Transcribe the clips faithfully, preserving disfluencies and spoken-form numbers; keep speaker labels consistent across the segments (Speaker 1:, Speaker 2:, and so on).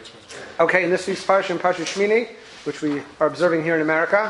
Speaker 1: Okay, in this week's Parsha, in Parsha Shmini, which we are observing here in America.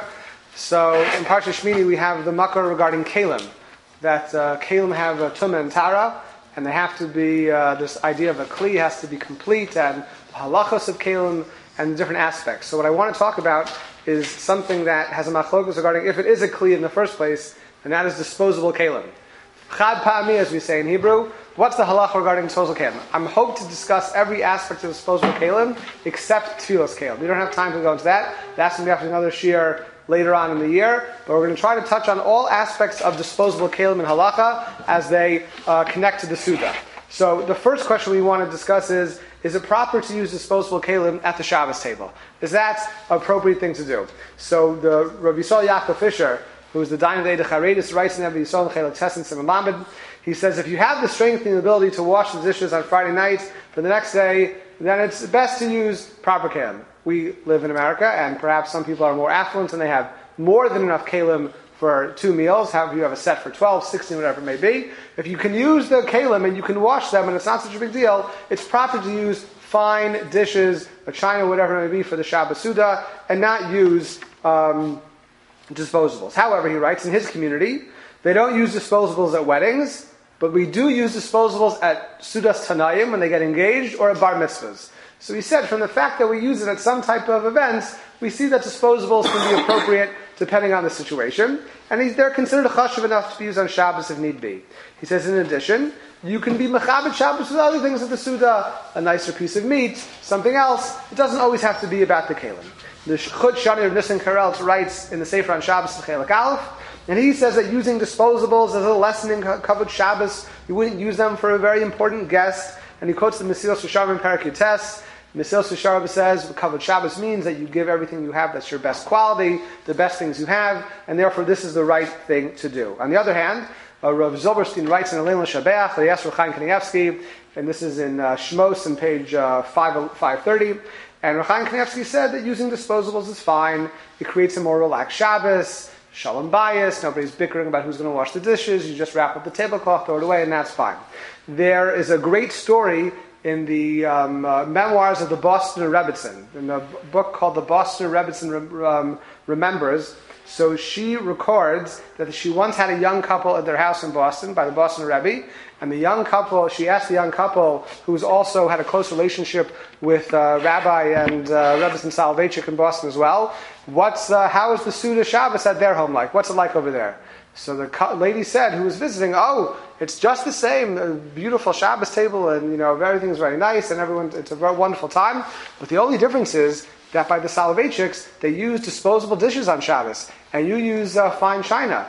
Speaker 1: So in Parsha Shmini we have the makar regarding Kalim, that uh, Kalim have a tumah and tara, and they have to be, uh, this idea of a kli has to be complete, and the halachos of Kalim, and the different aspects. So what I want to talk about is something that has a machlokus regarding if it is a kli in the first place, and that is disposable Kalim. Chad pa'ami, as we say in Hebrew. What's the halacha regarding disposable kalim? I'm hoping to discuss every aspect of disposable kalim except tefillas kalim. We don't have time to go into that. That's going to be after another shiur later on in the year. But we're going to try to touch on all aspects of disposable kalim and halacha as they uh, connect to the Suda. So the first question we want to discuss is, is it proper to use disposable kalim at the Shabbos table? Is that an appropriate thing to do? So the Rabbi Yisrael Yaakov Fisher, who is the Dayan Dei Charedis, writes in Rabbi Yisrael Chelik Tes and Simon Lamed. He says, if you have the strength and the ability to wash the dishes on Friday night for the next day, then it's best to use proper kalim. We live in America, and perhaps some people are more affluent and they have more than enough kalim for two meals. However, you have a set for twelve, sixteen, whatever it may be. If you can use the kalim and you can wash them and it's not such a big deal, it's proper to use fine dishes, a china, whatever it may be, for the Shabbos Suda, and not use um, disposables. However, he writes, in his community, they don't use disposables at weddings, but we do use disposables at Sudas Tanayim when they get engaged, or at bar mitzvahs. So he said, from the fact that we use it at some type of events, we see that disposables can be appropriate depending on the situation, and he's, they're considered chashuv enough to be used on Shabbos if need be. He says, in addition, you can be mechabed Shabbos with other things at the Suda, a nicer piece of meat, something else. It doesn't always have to be about the kalim. The Chut Shani of Nissen Karel writes in the Sefer on Shabbos in Chelik Aleph, and he says that using disposables as a lesson in Kavod Shabbos, you wouldn't use them for a very important guest. And he quotes the Mesilas Yesharim in Perek Yutes. Mesilas Yesharim says Kavod Shabbos means that you give everything you have that's your best quality, the best things you have, and therefore this is the right thing to do. On the other hand, uh, Rav Zilberstein writes in Elin L'Shabeach, Yasser Chaim Kanievsky, and this is in uh, Shmos on page uh, five thirty. And Rechaim Kanievsky said that using disposables is fine. It creates a more relaxed Shabbos, shalom bayis, nobody's bickering about who's going to wash the dishes, you just wrap up the tablecloth, throw it away, and that's fine. There is a great story in the um, uh, memoirs of the Boston Rebbitzin, in a book called The Boston Rebbitzin um, Remembers. So she records that she once had a young couple at their house in Boston by the Boston Rebbe, and the young couple, she asked the young couple, who's also had a close relationship with uh, Rabbi and uh, Rebbetzin Soloveitchik in Boston as well, what's uh, how is the Suda Shabbos at their home like? What's it like over there? So the co- lady said, who was visiting, oh, it's just the same, a beautiful Shabbos table, and you know everything's very nice, and everyone, it's a very wonderful time. But the only difference is that by the Soloveitchiks, they use disposable dishes on Shabbos, and you use uh, fine china.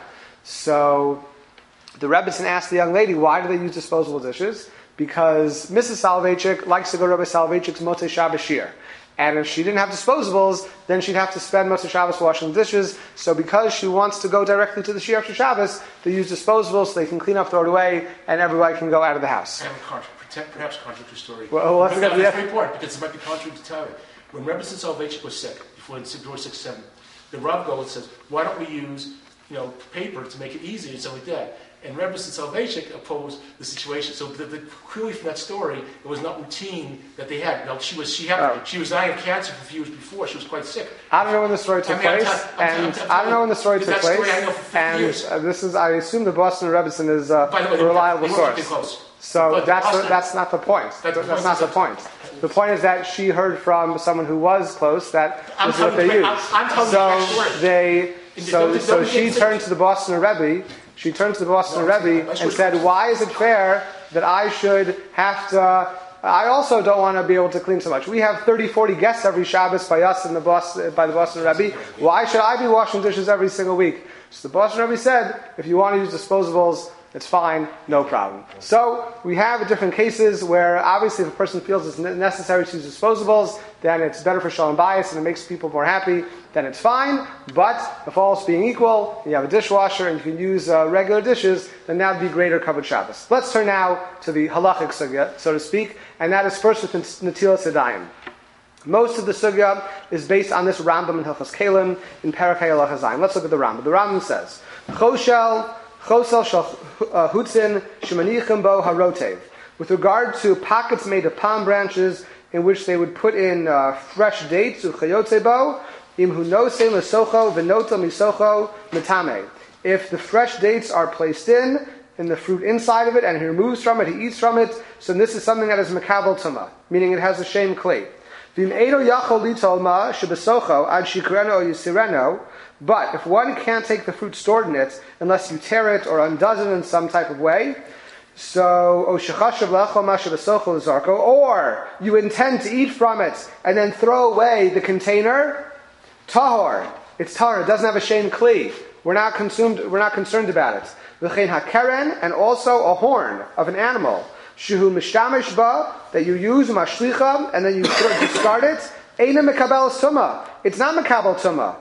Speaker 1: So the Rebbetzin asked the young lady, why do they use disposable dishes? Because Missus Soloveitchik likes to go to Rabbi Soloveitchik's Motzei Shabbos shiur. And if she didn't have disposables, then she'd have to spend Motzei Shabbos washing the dishes. So because she wants to go directly to the shiur after Shabbos, they use disposables so they can clean up, throw it away, and everybody can go out of the house.
Speaker 2: I have a contra- perhaps contradictory story.
Speaker 1: Well, let's
Speaker 2: get
Speaker 1: to
Speaker 2: That's very important because it might be contrary to tell you. When Rebbetzin Soloveitchik was sick, before George six seven, the Rav goes and says, why don't we use you know, paper to make it easier and stuff like that? And Rebbetzin Soloveitchik opposed the situation. So the, the, clearly from that story, it was not routine that they had. Now, she was she had oh. she was dying of cancer for a few years before. She was quite sick.
Speaker 1: I don't know when the story took I mean, place, I'm, I'm, and I'm, I'm, I don't know when the story took place. Story I know for and uh, this is, I assume, the Boston Rebbetzin is uh,
Speaker 2: By the way,
Speaker 1: a reliable source.
Speaker 2: Close.
Speaker 1: So
Speaker 2: but
Speaker 1: that's
Speaker 2: Boston,
Speaker 1: the, that's not the point.
Speaker 2: That's,
Speaker 1: that's not the point. The point is that she heard from someone who was close that
Speaker 2: I'm
Speaker 1: this is what they
Speaker 2: you,
Speaker 1: used.
Speaker 2: I'm, I'm
Speaker 1: so they so
Speaker 2: the,
Speaker 1: so she turned to the Boston Rebbe. She turned to the Boston no, Rebbe and said, why is it fair that I should have to, I also don't want to be able to clean so much. We have thirty, forty guests every Shabbos by us in the Boston, by the Boston Rebbe. Why should I be washing dishes every single week? So the Boston Rebbe said, if you want to use disposables, it's fine, no problem. So we have different cases where obviously if a person feels it's necessary to use disposables, then it's better for shalom bayis and it makes people more happy, then it's fine. But if all else being equal, you have a dishwasher and you can use uh, regular dishes, then that would be greater Kavod Shabbos. Let's turn now to the halachic sugya, so to speak, and that is first with Netilas Yadayim. Most of the sugya is based on this Rambam in Hilchos Kalim in Perek Halacha Zayin. Let's look at the Rambam. The Rambam says, Choshel Chosel shal hutzin shemanichim bo harotev. With regard to pockets made of palm branches in which they would put in uh, fresh dates, uchayotzebo, im hunose lesocho v'noto misocho metame. If the fresh dates are placed in, in the fruit inside of it, and he removes from it, he eats from it, so this is something that is mekabel tuma, meaning it has a shame kli. V'im edo yachol litol ma shebesocho ad shikreno or yisireno. But if one can't take the fruit stored in it unless you tear it or undoes it in some type of way, so or you intend to eat from it and then throw away the container, tahor, it's tahor, it doesn't have a shame kli. We're not consumed. We're not concerned about it. V'chein hakeren, and also a horn of an animal, shehu mishamish ba, that you use mashlicha and then you discard it. Eina mekabel suma. It's not mekabel tuma.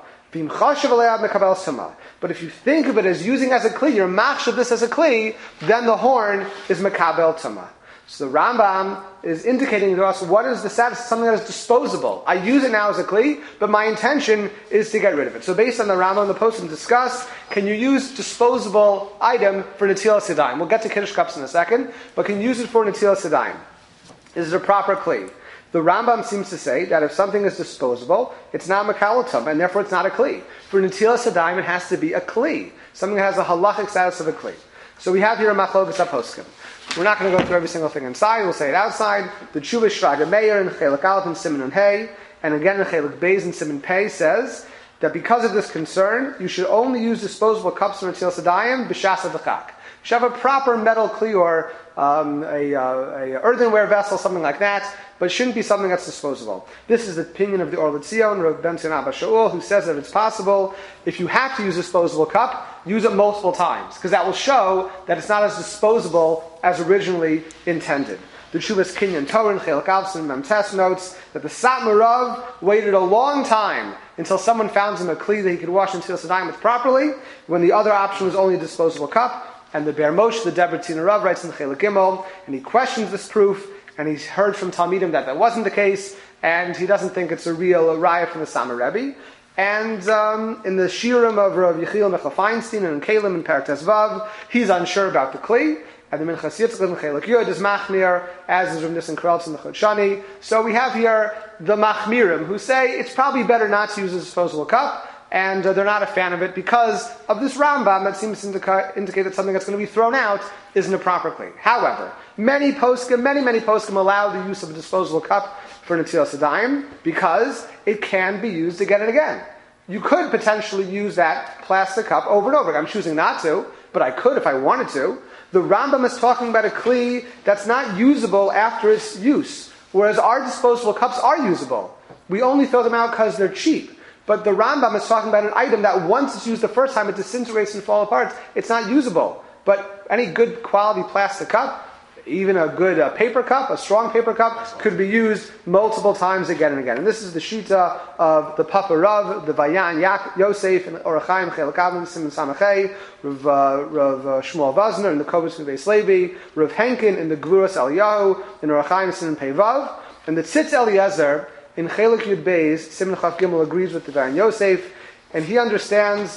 Speaker 1: But if you think of it as using as a kli, you're machshav this as a kli, then the horn is mekabel tuma. So the Rambam is indicating to us what is the status of something that is disposable. I use it now as a kli, but my intention is to get rid of it. So based on the Rambam and the Poskim discuss, can you use disposable item for Netilas Yadayim? We'll get to Kiddush cups in a second, but can you use it for Netilas Yadayim? Is it a proper kli? The Rambam seems to say that if something is disposable, it's not makalatum, and therefore it's not a kli. For Netilas Yadayim, it has to be a kli, something that has a halachic status of a kli. So we have here a machlokas poskim. We're not going to go through every single thing inside. We'll say it outside. The Tshuva Shraga Meir in Chelik Aleph and Siman and Hey, and again in Chelik Beis and Siman Pei says that because of this concern, you should only use disposable cups for Netilas Yadayim b'shas v'chak. You should have a proper metal kli or um, a, uh, a earthenware vessel, something like that, but it shouldn't be something that's disposable. This is the opinion of the Or L'Tzion, Rav Ben Zion Abba Shaul, who says that it's possible, if you have to use a disposable cup, use it multiple times, because that will show that it's not as disposable as originally intended. The Tshuvas Kinyan Torah, Chelik Aleph and Memtes notes that the Satmar Rav waited a long time until someone found him a kli that he could wash Netilas Yadayim with properly, when the other option was only a disposable cup. And the Ber Moshe, the Deber Tzina Rav, writes in the Chelik Gimel, and he questions this proof, and he's heard from Talmidim that that wasn't the case, and he doesn't think it's a real a raya from the Samar Rebbe. And um, in the Shirim of Rav Yechiel Mechel Feinstein and in Kalim and Parak Vav, he's unsure about the Kli. And the Minchas Yitzchak and Chelik Yud is Machmir, as is Rav Nissen Kreltz in the Chodshani. So we have here the Machmirim, who say it's probably better not to use a disposable cup, and uh, they're not a fan of it because of this Rambam that seems to indica- indicate that something that's going to be thrown out isn't a proper kli. However, many poskim, many, many poskim allow the use of a disposable cup for Netilas Yadayim because it can be used again and again. You could potentially use that plastic cup over and over again. I'm choosing not to, but I could if I wanted to. The Rambam is talking about a kli that's not usable after its use, whereas our disposable cups are usable. We only throw them out because they're cheap. But the Rambam is talking about an item that once it's used the first time, it disintegrates and falls apart. It's not usable. But any good quality plastic cup, even a good uh, paper cup, a strong paper cup, could be used multiple times again and again. And this is the shita of the Papa Rav, the Vayan Yak, Yosef, and Orach Chaim, Chelik Avim, Simon Samachay, Rav, uh, Rav uh, Shmuel Vazner, and the Kovos Beis Levi, Rav Henkin, and the Gvuras Eliyahu, and Orach Chaim, Simon Peivav, and the Tzitz Eliezer, in Chelik Yud Beis, Simon Chaf Gimel agrees with the Vayan Yosef, and he understands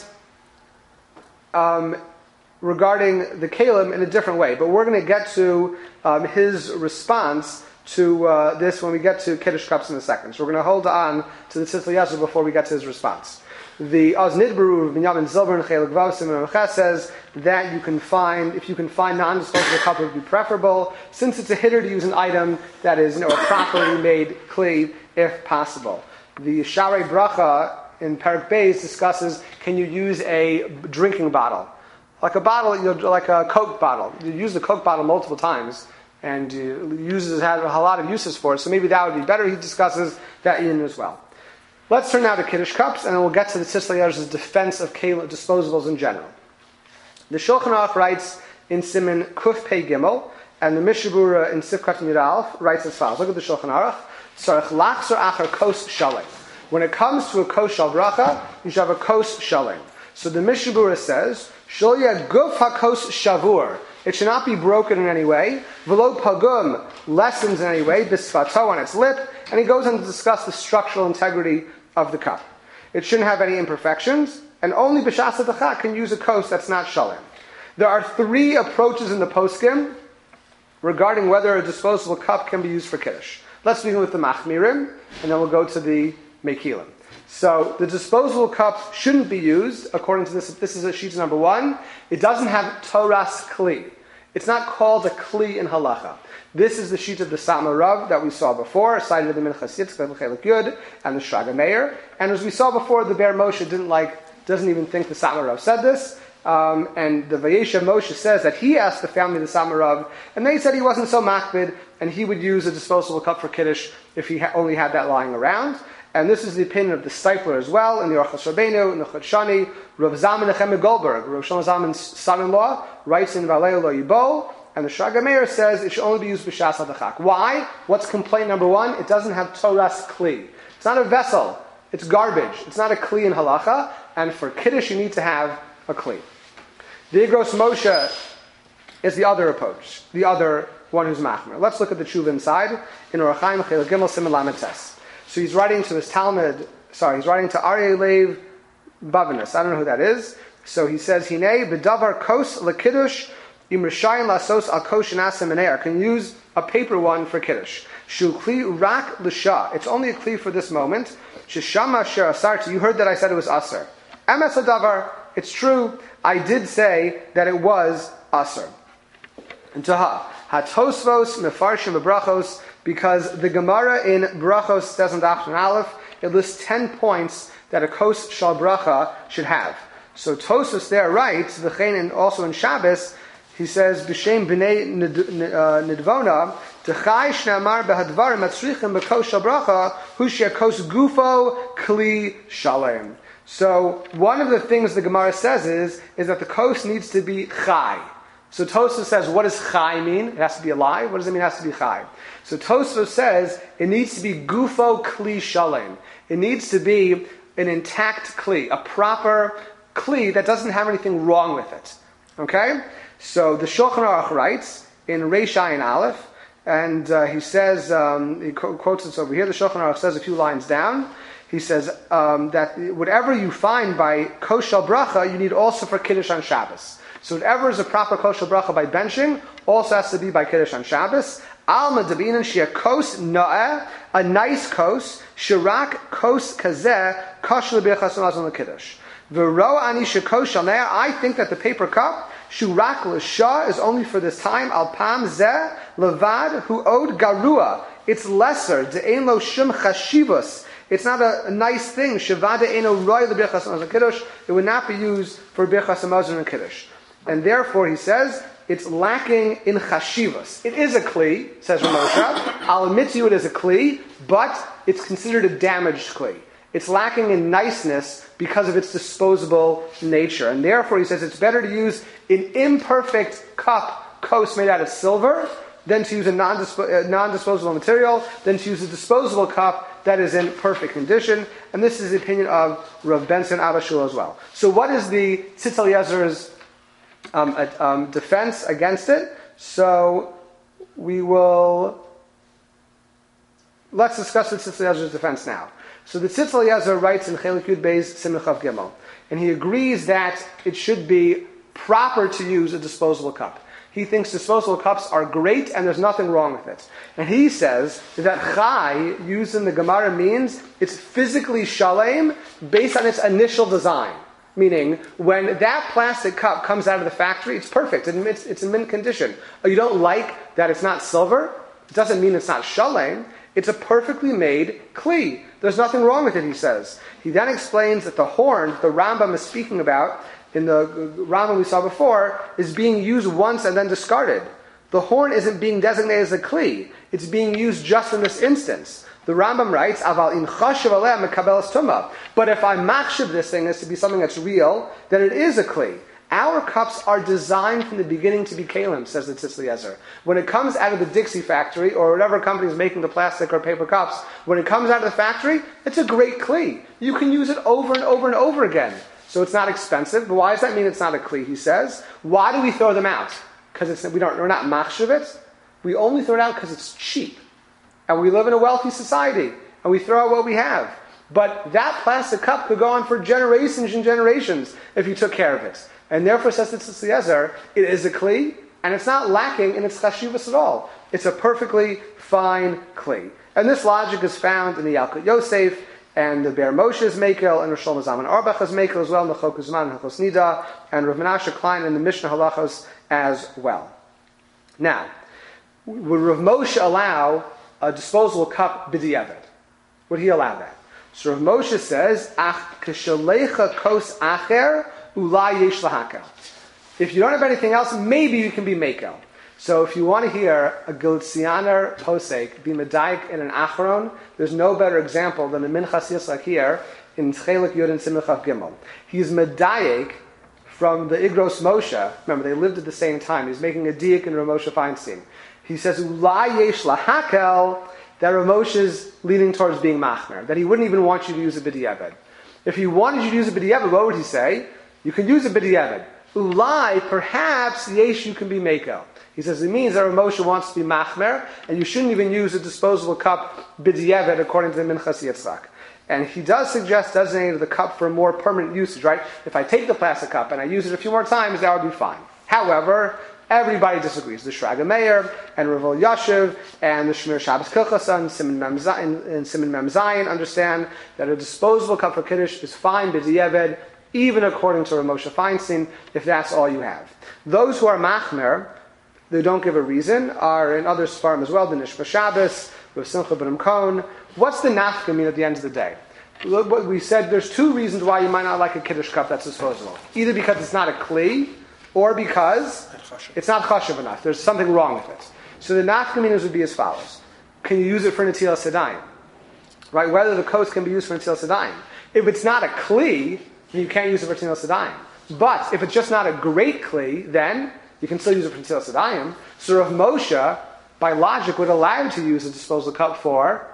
Speaker 1: um, regarding the Kalim in a different way. But we're going to get to um, his response to uh, this when we get to Kiddush cups in a second. So we're going to hold on to the Tzitz Eliezer before we get to his response. The Oz Nidbaru of Binyamin Zilber and Chelik Vav Simon Mechas says that you can find, if you can find non-disposable cup, it would be preferable, since it's a hitter to use an item that is, you know, a properly made kli, if possible. The Sharei Bracha in Parak Beis discusses, can you use a drinking bottle? Like a bottle, you know, like a Coke bottle. You use the Coke bottle multiple times, and you uses has a lot of uses for it, so maybe that would be better. He discusses that in as well. Let's turn now to Kiddush cups, and then we'll get to the Tzitz Eliezer's defense of kelim, disposables in general. The Shulchan Aruch writes in Siman Kuf Pei Gimel, and the Mishnah Berurah in Sifkat Yud Aleph writes as follows. Look at the Shulchan Aruch. Tzarech lachzor achar kos shalem. When it comes to a kos shal bracha, you should have a kos shalem. So the Mishnah Berurah says, Sholya guf hakos shavur. It should not be broken in any way. V'lo pagum, lessens in any way, bisfato, on its lip. And he goes on to discuss the structural integrity of the cup. It shouldn't have any imperfections, and only b'shas ha'dachak can use a kos that's not shalem. There are three approaches in the poskim regarding whether a disposable cup can be used for Kiddush. Let's begin with the machmirim, and then we'll go to the mekilim. So the disposable cup shouldn't be used, according to this. This is a sheet number one. It doesn't have Toras Kli. It's not called a Kli in halacha. This is the sheet of the Satmar Rav that we saw before, cited in the Minchas Yitzchak, Chelik Yud, and the Shraga Meir. And as we saw before, the Be'er Moshe didn't like, doesn't even think the Satmar Rav said this. Um, and the Vayesha Moshe says that he asked the family of the Satmar Rav, and they said he wasn't so makbid, and he would use a disposable cup for Kiddush if he ha- only had that lying around. And this is the opinion of the Stipler as well, in the Orchos Rabbeinu, in the Chod Shani. Rav Zalman Nechemia Goldberg, Rav Shlomo Zalman's son-in-law, writes in Valei Lo Yibol, and the Shraga Meir says it should only be used b'shas hadachak. Why? What's complaint number one? It doesn't have Toras Kli. It's not a vessel. It's garbage. It's not a Kli in halacha, and for Kiddush you need to have a Kli. The Igros Moshe is the other approach, the other one who's machmer. Let's look at the tshuva inside, in Orach Chaim Chilek Gimel Siman Lamed Tes. So he's writing to his Talmud, sorry, he's writing to Aryeh Lev Bavinus. I don't know who that is. So he says, Hinei b'davar kos lekiddush im rishayin lasos al kos shenasim meneir. Can use a paper one for kiddush. Shu kli rak l'sha. It's only a kli for this moment. Sheshama asher asarti. You heard that I said it was aser. Emes hadavar. It's true. I did say that it was aser. And taha hatosvos mefarshim bebrachos. Because the Gemara in Brachos says in Daf Aleph, it lists ten points that a kos shal bracha should have. So Tosfos there writes, v'chein, and also in Shabbos, he says, b'shem b'nei nidvona, t'chai shne'amar behadvarim atzrichim b'kos shal bracha, hu she'kos gufo kli shalem. So one of the things the Gemara says is, is that the kos needs to be chai. So Tosfos says, what does chai mean? It has to be alive. What does it mean it has to be chai? So Tosfos says, it needs to be gufo kli shalem. It needs to be an intact kli, a proper kli that doesn't have anything wrong with it. Okay? So the Shulchan Aruch writes in Reish Ayin Aleph, and uh, he says, um, he quotes this over here, the Shulchan Aruch says a few lines down, he says um, that whatever you find by kos shel bracha, you need also for Kiddush on Shabbos. So whatever is a proper kos shel bracha by benching, also has to be by Kiddush on Shabbos. Alma debinan shia kos na'eh, a nice kos, shirak kos kazeh, kosh lebichas mazon lekiddush. V'ro ani shekos shal ne'er, I think that the paper cup, shurak l'shah, is only for this time, al pam zeh, levad, hu od garua. It's lesser, de'ein lo shum chashivus. It's not a, a nice thing. Shavada eno roy lebichas mazon lekiddush. It would not be used for bichas mazon and kiddush. And therefore, he says, it's lacking in chashivas. It is a kli, says Ramosha. I'll admit to you it is a kli, but it's considered a damaged kli. It's lacking in niceness because of its disposable nature. And therefore, he says, it's better to use an imperfect cup, kos made out of silver, than to use a non-dispo- uh, non-disposable material, than to use a disposable cup that is in perfect condition. And this is the opinion of Rav Benson Abba Shul as well. So what is the Tzitz Eliezer's Um, a, um, defense against it? So we will let's discuss the Tzitz Eliezer's defense now. So the Tzitz Eliezer writes in Chelik Yud Beis Simon Chav Gimel, and he agrees that it should be proper to use a disposable cup. He thinks disposable cups are great and there's nothing wrong with it. And he says that chai, used in the Gemara, means it's physically shalem based on its initial design. Meaning, when that plastic cup comes out of the factory, it's perfect. It's, it's in mint condition. Oh, you don't like that it's not silver? It doesn't mean it's not shalem. It's a perfectly made kli. There's nothing wrong with it, he says. He then explains that the horn the Rambam is speaking about, in the Rambam we saw before, is being used once and then discarded. The horn isn't being designated as a kli. It's being used just in this instance. The Rambam writes, "Aval in chashav aleh mekabelas tumah." But if I machshav this thing as to be something that's real, then it is a kli. Our cups are designed from the beginning to be kalim, says the Tzitz Eliezer. When it comes out of the Dixie factory, or whatever company is making the plastic or paper cups, when it comes out of the factory, it's a great kli. You can use it over and over and over again. So it's not expensive. But why does that mean it's not a kli? He says, why do we throw them out? Because it's we don't we're not machshav it. We only throw it out because it's cheap. And we live in a wealthy society, and we throw out what we have. But that plastic cup could go on for generations and generations if you took care of it. And therefore, says the Tzitz Eliezer, it is a kli, and it's not lacking in its chashivas at all. It's a perfectly fine kli. And this logic is found in the Yalkut Yosef, and the Be'er Moshe's Mekel, and Rosh Zaman Arbach's Mekel as well, and the Chok Zman and Chos Nida, and Rav Menashe Klein and the Mishnah Halachos as well. Now, would Rav Moshe allow a disposable cup b'diavad? Would he allow that? So Rav Moshe says, Ach k'shalecha kos acher ulai yesh lahakel. If you don't have anything else, maybe you can be mekel. So if you want to hear a Giltzianer posek be medayik in an achron, there's no better example than the Minchas Yitzchak here in Chelik Yud and Simon Chaf Gimel. He's medayik from the Igros Moshe. Remember, they lived at the same time. He's making a diak in Rav Moshe Feinstein. He says, Ulai yesh lahakel, that Rav Moshe is leaning towards being machmer, that he wouldn't even want you to use a b'diavad. If he wanted you to use a b'diavad, what would he say? You can use a b'diavad. Ulai, perhaps, yesh, you can be mekel. He says it means that Rav Moshe wants to be machmer, and you shouldn't even use a disposable cup b'diavad according to the Minchas Yitzchak. And he does suggest designating the cup for more permanent usage, right? If I take the plastic cup and I use it a few more times, that would be fine. However, everybody disagrees. The Shraga Meir and Rav Yashiv and the Shmir Shabbos Kilchasa and Simon Mem Zayin, and Simon Mem Zayin understand that a disposable cup for Kiddush is fine b'diavad, even according to Rav Moshe Feinstein, if that's all you have. Those who are machmer, they don't give a reason, are in other Sfarim as well, the Nishma Shabbos, with Simcha B'nam Kohn. What's the nafkamin at the end of the day? What we said, there's two reasons why you might not like a Kiddush cup that's disposable. Either because it's not a kli, or because it's not chashuv enough. There's something wrong with it. So the nafkaminas would be as follows. Can you use it for Netilas Yadayim? Right? Whether the coast can be used for Netilas Yadayim. If it's not a kli, then you can't use it for Netilas Yadayim. But if it's just not a great kli, then you can still use it for Netilas Yadayim. So Rav Moshe, by logic, would allow you to use a disposable cup for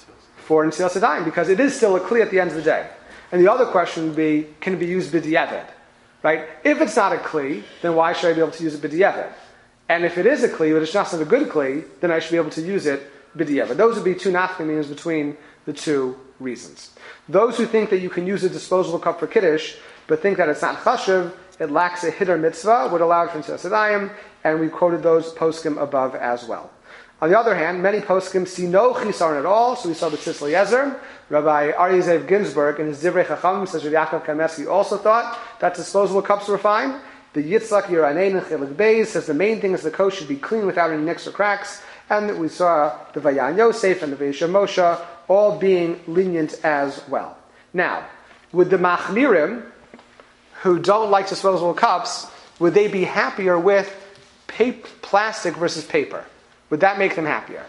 Speaker 1: for Netilas Yadayim, because it is still a kli at the end of the day. And the other question would be, can it be used b'diavad? Right? If it's not a kli, then why should I be able to use it b'diavad? And if it is a kli, but it's not a good kli, then I should be able to use it b'diavad. Those would be two nafkaminas between the two reasons. Those who think that you can use a disposable cup for Kiddush, but think that it's not chashuv, it lacks a hitter mitzvah, would allow it for Netilas Yadayim, and we quoted those poskim above as well. On the other hand, many poskim see no chisaron at all, so we saw the Tzitz Eliezer. Rabbi Aryeh Zev Ginsburg in his Divrei Chacham says Rabbi Yaakov Kameski also thought that disposable cups were fine. The Yitzchak Yeranein and Chelik Beis says the main thing is the coast should be clean without any nicks or cracks, and we saw the Vayan Yosef and the Veisha Moshe all being lenient as well. Now, with the Machmirim, who don't like disposable cups, would they be happier with paper, plastic versus paper? Would that make them happier?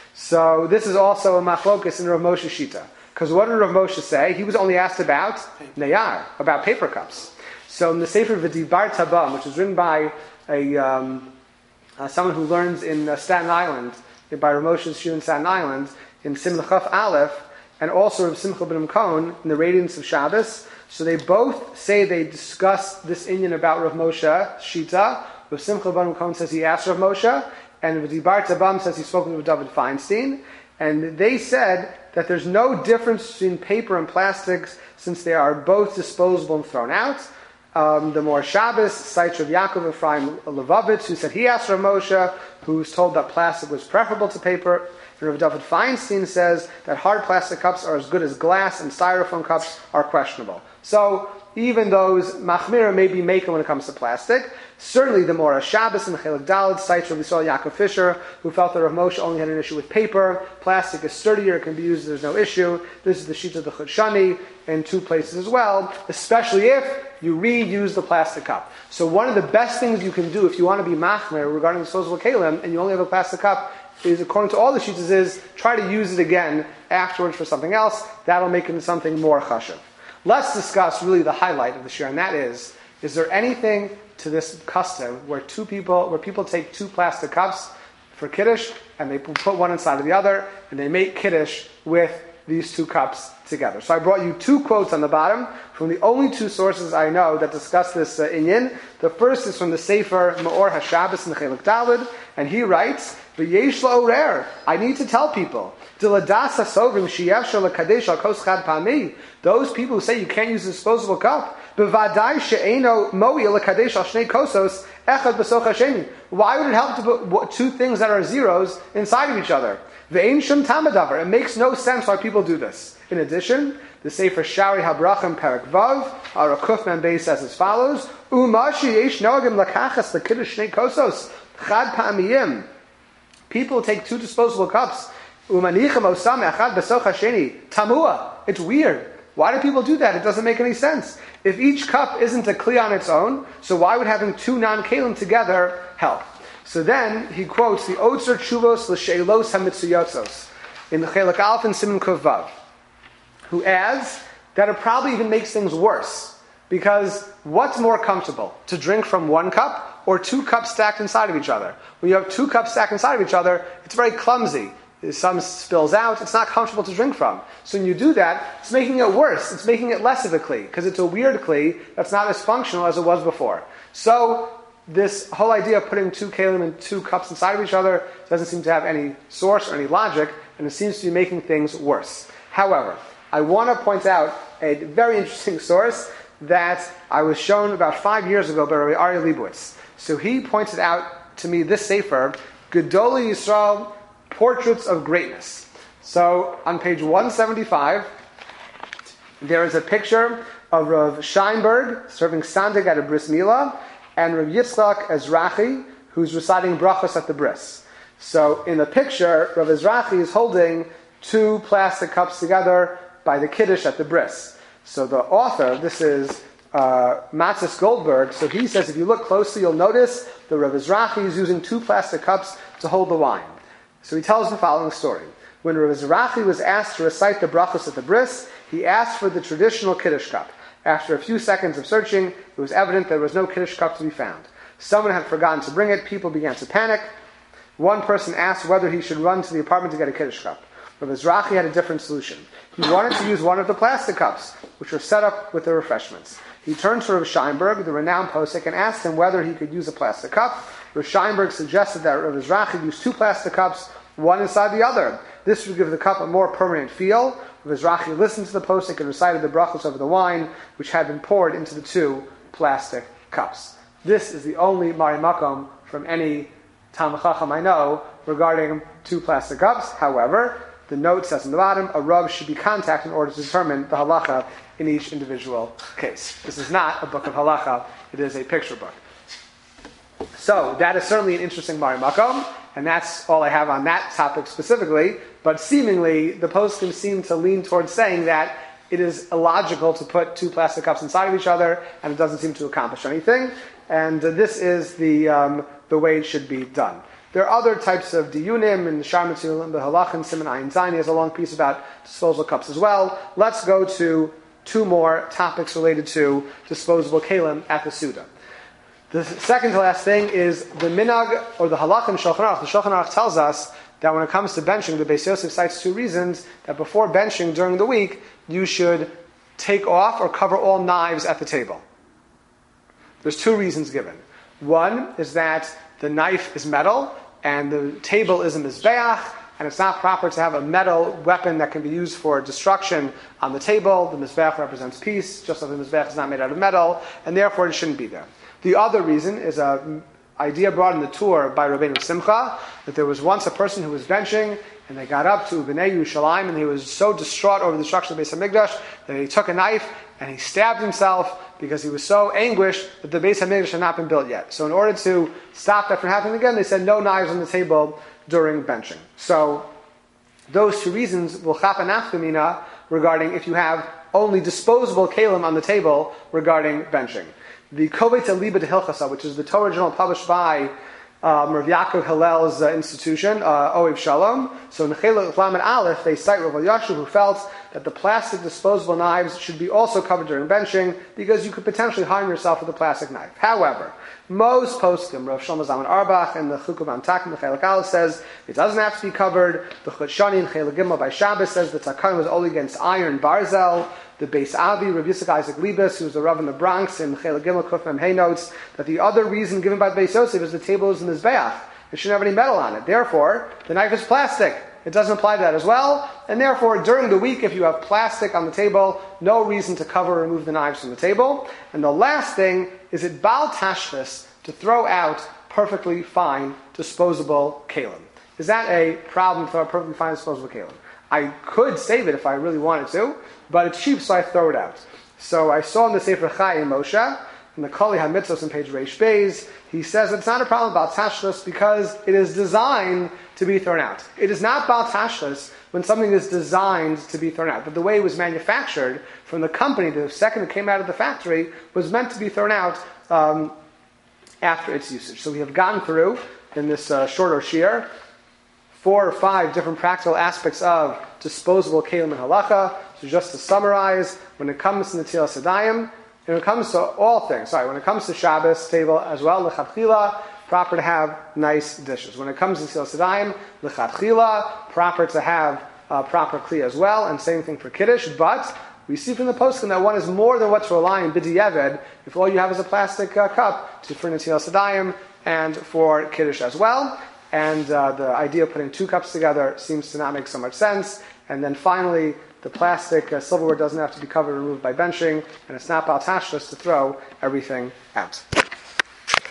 Speaker 1: So this is also a machlokas in Rav Moshe Shita. Because what did Rav Moshe say? He was only asked about neyar, about paper cups. So in the Sefer V'dibar Tabam, which was written by a um, uh, someone who learns in uh, Staten Island, by Rav Moshe's Shir in Staten Island, in Simcha Chaf Aleph, and also Rav Simcha B'nam Kohn in the Radiance of Shabbos. So they both say they discuss this inyan about Rav Moshe Shita. Rav Simcha B'nam Kohn says he asked Rav Moshe, and V'dibar Tabam says he spoke with David Feinstein, and they said that there's no difference between paper and plastics since they are both disposable and thrown out. Um, the more Shabbos cites Rav Yaakov Ephraim Levovitz, who said he asked Rav Moshe, who was told that plastic was preferable to paper. And Rav David Feinstein says that hard plastic cups are as good as glass and styrofoam cups are questionable. So even those machmira may be making when it comes to plastic. Certainly the Mora Shabbos and Chelik Daled cites Rav Yisrael Yaakov Fisher, who felt that Rav Moshe only had an issue with paper. Plastic is sturdier, it can be used, there's no issue. This is the sheet of the Chut Shani in two places as well, especially if you reuse the plastic cup. So one of the best things you can do if you want to be machmer regarding disposable kalim and you only have a plastic cup is, according to all the sheets, is try to use it again afterwards for something else. That'll make it something more chashuv. Let's discuss really the highlight of the shir, and that is, is there anything to this custom where two people, where people take two plastic cups for kiddush and they put one inside of the other and they make kiddush with these two cups together? So I brought you two quotes on the bottom from the only two sources I know that discuss this uh, inyan. The first is from the Sefer Me'or HaShabbos in Chelik Daled, and he writes, "V'yesh la'orer, I need to tell people, Diladas hasovrim sheyefshar lekadesh al kos chad pami, those people who say you can't use a disposable cup, bevadai she'eno mo'il lekadesh al shnei kosos echad b'soch hasheni. Why would it help to put two things that are zeros inside of each other? Ve'ein shum tamadavar. It makes no sense why people do this. In addition, the Sefer Shari Habrachim Perek Vav, Arakuf Membeis says as follows: Umashi yesh noagim lakachas lekiddush shnei kosos chad pa'amiyim. People take two disposable cups. Umanichem osam echad besoch hasheni. Tamua. It's weird. Why do people do that? It doesn't make any sense. If each cup isn't a kli on its own, so why would having two non-kalim together help? So then he quotes the Otzer Chuvos L'Sheilos HaMitzuyotzos in the Chelek Aleph and Siman Kuf Vav, who adds that it probably even makes things worse, because what's more comfortable, to drink from one cup or two cups stacked inside of each other? When you have two cups stacked inside of each other, it's very clumsy. Some spills out, it's not comfortable to drink from. So when you do that, it's making it worse. It's making it less of a kli, because it's a weird kli that's not as functional as it was before. So this whole idea of putting two kalim and two cups inside of each other doesn't seem to have any source or any logic, and it seems to be making things worse. However, I want to point out a very interesting source that I was shown about five years ago by Rabbi Aryeh Leibowitz. So he pointed out to me this sefer, Gedolei Yisrael, Portraits of Greatness. So on page one seventy-five, there is a picture of Rav Scheinberg serving sandig at a bris milah, and Rav Yitzchak Ezrachi, who's reciting brachos at the bris. So in the picture, Rav Ezrachi is holding two plastic cups together by the kiddush at the bris. So the author, this is uh, Matzis Goldberg, so he says if you look closely, you'll notice that Rav Ezrachi is using two plastic cups to hold the wine. So he tells the following story. When Rav Ezrachi was asked to recite the brachos at the bris, he asked for the traditional kiddush cup. After a few seconds of searching, it was evident there was no kiddush cup to be found. Someone had forgotten to bring it. People began to panic. One person asked whether he should run to the apartment to get a kiddush cup. Rav Ezrachi had a different solution. He wanted to use one of the plastic cups, which were set up with the refreshments. He turned to Rav Scheinberg, the renowned posek, and asked him whether he could use a plastic cup. Rav Scheinberg suggested that Rav Ezrachi use two plastic cups, one inside the other. This would give the cup a more permanent feel. Rav Ezrachi listened to the posek and recited the brachos over the wine, which had been poured into the two plastic cups. This is the only Mari Makom from any Talmid Chacham I know regarding two plastic cups. However, the note says on the bottom, a Rav should be contacted in order to determine the halacha in each individual case. This is not a book of halacha, it is a picture book. So, that is certainly an interesting Mari Makom, and that's all I have on that topic specifically, but seemingly the poskim seem to lean towards saying that it is illogical to put two plastic cups inside of each other, and it doesn't seem to accomplish anything, and uh, this is the um, the way it should be done. There are other types of diyunim, and the Shar Mitzulim, the Halach, and Siman Ayin Zayin has a long piece about disposable cups as well. Let's go to two more topics related to disposable kalim at the Suda. The second to last thing is the minag, or the halach in Shulchan Aruch. The Shulchan Aruch tells us that when it comes to benching, the Beis Yosef cites two reasons that before benching during the week, you should take off or cover all knives at the table. There's two reasons given. One is that the knife is metal, and the table is a mizbeach, and it's not proper to have a metal weapon that can be used for destruction on the table. The mizbeach represents peace, just like the mizbeach is not made out of metal, and therefore it shouldn't be there. The other reason is an idea brought in the tour by Rabbeinu Simcha, that there was once a person who was benching, and they got up to Bnei Yerushalayim, and he was so distraught over the destruction of the Beis HaMikdash that he took a knife and he stabbed himself because he was so anguished that the Beis HaMikdash had not been built yet. So in order to stop that from happening again, they said no knives on the table during benching. So those two reasons will chapa nafkamina regarding if you have only disposable kalim on the table regarding benching. The Kovetz Liba de Hilchasa, which is the Torah journal published by um, Rav Yaakov Hillel's uh, institution, uh, Oev Shalom. So in Chelek Lamed Aleph, they cite Rav Yashuv, who felt that the plastic disposable knives should be also covered during benching because you could potentially harm yourself with a plastic knife. However, most poskim, Rav Shlomo Zalman Auerbach and the Chukah B'Amtakim, the Chelek Aleph says it doesn't have to be covered. The Chut Shani and Chelek Gimel by Shabbos says the Takan was only against iron barzel. The Beis Avi, Rav Yitzchak Isaac Libes, who's the Rav in the Bronx, in Chelek Gimel Kuf Mem Hey notes that the other reason given by the Beis Yosef is the table is in the Mizbeach. It shouldn't have any metal on it. Therefore, the knife is plastic. It doesn't apply to that as well. And therefore, during the week, if you have plastic on the table, no reason to cover or remove the knives from the table. And the last thing is it Bal Tashchis to throw out perfectly fine disposable kalim. is that a problem for a perfectly fine disposable kalim? I could save it if I really wanted to, but it's cheap, so I throw it out. So I saw in the Sefer Chaim Moshe, in the Kali HaMitzvos on page Reish Beis, he says it's not a problem about tashlis because it is designed to be thrown out. It is not about tashlis when something is designed to be thrown out. But the way it was manufactured from the company, the second it came out of the factory, was meant to be thrown out um, after its usage. So we have gone through, in this uh, shorter shiur, four or five different practical aspects of disposable kalim and halacha. So just to summarize, when it comes to Netilas Yadayim, when it comes to all things, sorry, when it comes to Shabbos table as well, lechatchila, proper to have nice dishes. When it comes to Netilas Yadayim, lechatchila, proper to have uh, proper kli as well, and same thing for Kiddush, but we see from the poskim that one is more than what's relying b'di'evid if all you have is a plastic uh, cup to, for Netilas Yadayim and for Kiddush as well. And uh, the idea of putting two cups together seems to not make so much sense. And then finally, the plastic uh, silverware doesn't have to be covered or removed by benching, and it's not baltashlis to throw everything out.